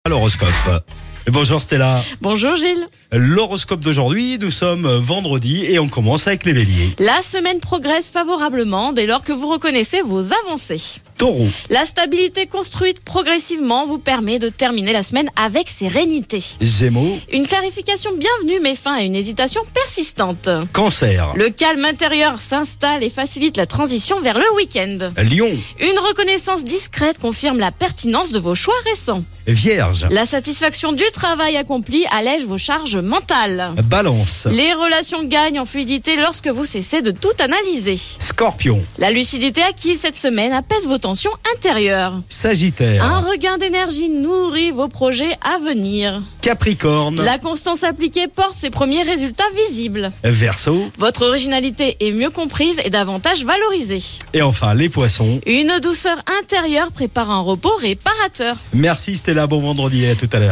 à l'horoscope. Bonjour Stella. Bonjour Gilles. L'horoscope d'aujourd'hui, nous sommes vendredi et on commence avec les béliers. La semaine progresse favorablement dès lors que vous reconnaissez vos avancées. Taureau, La stabilité construite progressivement vous permet de terminer la semaine avec sérénité. Gémeaux, Une clarification bienvenue met fin à une hésitation persistante. Cancer, Le calme intérieur s'installe et facilite la transition vers le week-end. Lion, Une reconnaissance discrète confirme la pertinence de vos choix récents. Vierge, La satisfaction du travail accompli allège vos charges mentales. Balance, Les relations gagnent en fluidité lorsque vous cessez de tout analyser. Scorpion, La lucidité acquise cette semaine apaise vos tensions intérieures. Sagittaire, Un regain d'énergie nourrit vos projets à venir. Capricorne, La constance appliquée porte ses premiers résultats visibles. Verseau Votre originalité est mieux comprise et davantage valorisée. et enfin les poissons. Une douceur intérieure prépare un repos réparateur. Merci Stella, bon vendredi et à tout à l'heure.